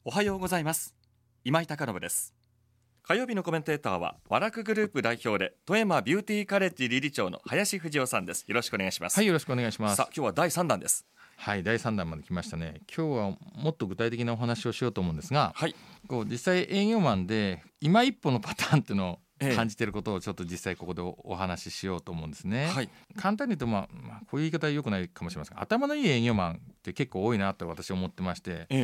おはようございます。今井貴信です。火曜日のコメンテーターは和楽グループ代表で富山ビューティーカレッジ理事長の林藤夫さんです。よろしくお願いします。 はい、よろしくお願いします。 さあ、今日は第3弾です。 はい、第3弾まで来ましたね。今日はもっと具体的なお話をしようと思うんですが、 はい、 実際営業マンで今一歩のパターンっていうのを感じていることをちょっと実際ここでお話ししようと思うんですね。 はい、 簡単に言うと、こういう言い方は良くないかもしれませんが、頭のいい営業マンって結構多いなと私は思ってまして、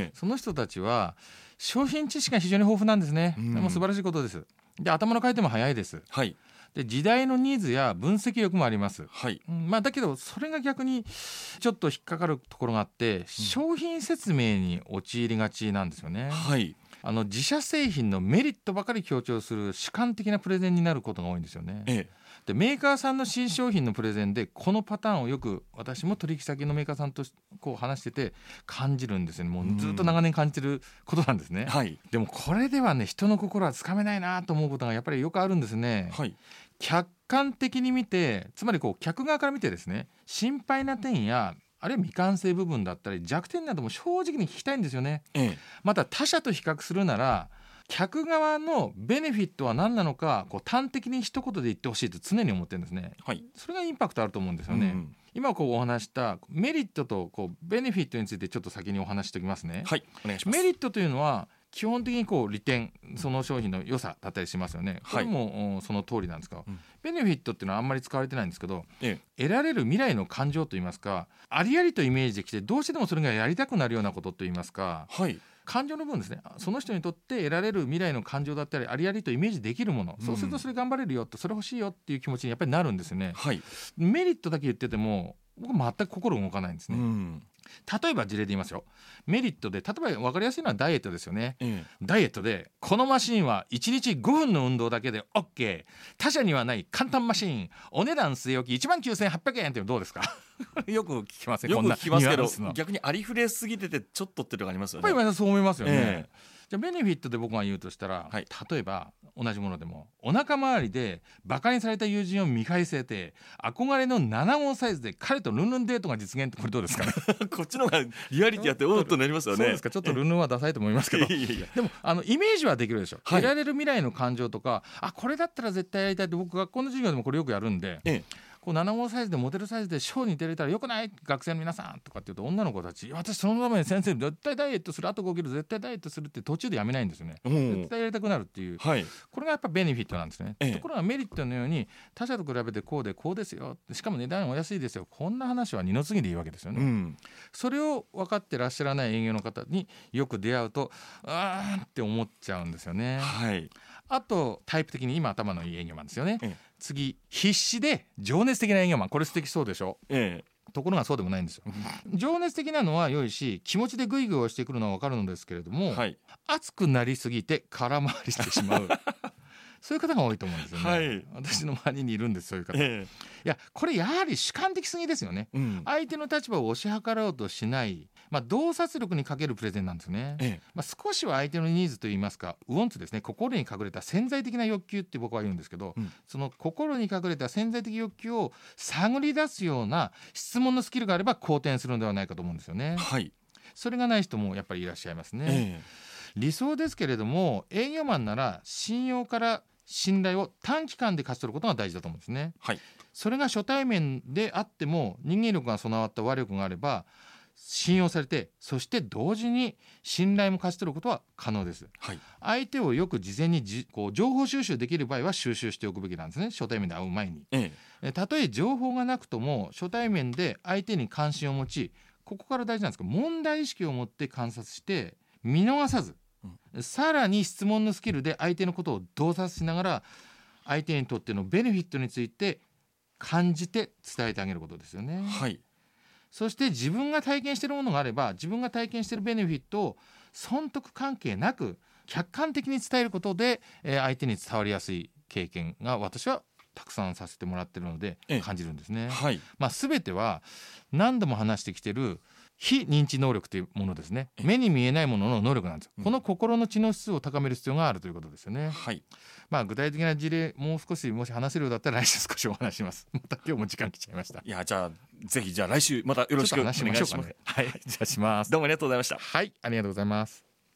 その人たちは商品知識が非常に豊富なんですね。もう素晴らしいことです。で、頭の回転も早いです。 はい、 で、時代のニーズや分析力もあります。 はい、 だけどそれが逆にちょっと引っかかるところがあって、商品説明に陥りがちなんですよね。 はい、 自社製品のメリットばかり強調する主観的なプレゼンになることが多いんですよね。で、メーカーさんの新商品のプレゼンでこのパターンをよく私も取引先のメーカーさんとこう話してて感じるんですよね。もうずっと長年感じてることなんですね。 はい、 でもこれではね、人の心はつかめないなと思うことがやっぱりよくあるんですね。 はい、 客観的に見て、つまり客側から見てですね、心配な点やあるいは未完成部分だったり弱点なども正直に聞きたいんですよね。また他社と比較するなら客側のベネフィットは何なのか端的に一言で言ってほしいと常に思ってるんですね。 はい、 それがインパクトあると思うんですよね。今お話したメリットとベネフィットについてちょっと先にお話しておきますね。 はい、お願いします。 メリットというのは基本的に利点、その商品の良さだったりしますよね。これもその通りなんですが、ベネフィットっていうのはあんまり使われてないんですけど、得られる未来の感情といいますか、ありありとイメージできてどうしてでもそれがやりたくなるようなことといいますか、感情の部分ですね。その人にとって得られる未来の感情だったりありありとイメージできるもの、そうするとそれ頑張れるよと、それ欲しいよっていう気持ちにやっぱりなるんですよね。メリットだけ言ってても僕全く心動かないんですね。例えば事例で言いますよ。メリットで例えば分かりやすいのはダイエットですよね。ダイエットでこのマシンは1日5分の運動だけで OK、 他社にはない簡単マシン、お値段据え置き 19,800 円ってどうですかよく聞きますね。 よく聞きますけど、逆にありふれすぎててちょっとっていうのがありますよね。 やっぱりそう思いますよね。じゃあベネフィットで僕が言うとしたら、例えば同じものでもお腹周りでバカにされた友人を見返せて憧れの7号サイズで彼とルンルンデートが実現って、これどうですかねこっちの方がリアリティあっておーっとなりますよね。 そうですか。ちょっとルンルンはダサいと思いますけどでもイメージはできるでしょ。得られる未来の感情とか、これだったら絶対やりたいって、僕学校の授業でもこれよくやるんで、7号サイズでモデルサイズでショーに出れたらよくない学生の皆さんとかって言うと、女の子たち、私そのために先生絶対ダイエットする、あと5キロ絶対ダイエットするって途中でやめないんですよね。絶対やりたくなるっていう、これがやっぱベネフィットなんですね。ところがメリットのように他社と比べてこうでこうですよ、しかも値段お安いですよ、こんな話は二の次でいいわけですよね。それを分かってらっしゃらない営業の方によく出会うとって思っちゃうんですよね。あとタイプ的に今頭のいい営業マンですよね。次、必死で情熱的な営業マン、これ素敵そうでしょ。ところがそうでもないんですよ。情熱的なのは良いし、気持ちでグイグイ押してくるのは分かるのですけれども、熱くなりすぎて空回りしてしまうそういう方が多いと思うんですよね。私の周りにいるんです、そういう方。いや、これやはり主観的すぎですよね。相手の立場を推し量ろうとしない、洞察力に欠けるプレゼンなんですね。少しは相手のニーズといいますか、ウォンツですね、心に隠れた潜在的な欲求って僕は言うんですけど、その心に隠れた潜在的欲求を探り出すような質問のスキルがあれば好転するのではないかと思うんですよね。それがない人もやっぱりいらっしゃいますね。理想ですけれども、営業マンなら信用から信頼を短期間で勝ち取ることが大事だと思うんですね。それが初対面であっても人間力が備わった話力があれば信用されて、そして同時に信頼も勝ち取ることは可能です。相手をよく事前に情報収集できる場合は収集しておくべきなんですね。初対面で会う前に、たとえ情報がなくとも初対面で相手に関心を持ち、ここから大事なんですけど、問題意識を持って観察して見逃さず、さらに質問のスキルで相手のことを洞察しながら相手にとってのベネフィットについて感じて伝えてあげることですよね。そして自分が体験しているものがあれば、自分が体験しているベネフィットを損得関係なく客観的に伝えることで、相手に伝わりやすい経験が私はたくさんさせてもらっているので感じるんですね。全ては何度も話してきている非認知能力というものですね。目に見えないものの能力なんです。この心の知能指数を高める必要があるということですよね。具体的な事例もう少しもし話せるようだったら来週少しお話します。また今日も時間来ちゃいました。 じゃあぜひ来週またよろしくお願いします。 じゃあします。 どうもありがとうございました。 ありがとうございます。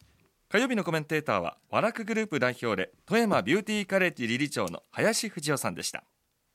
火曜日のコメンテーターは和楽グループ代表で富山ビューティーカレッジ理事長の林藤夫さんでした。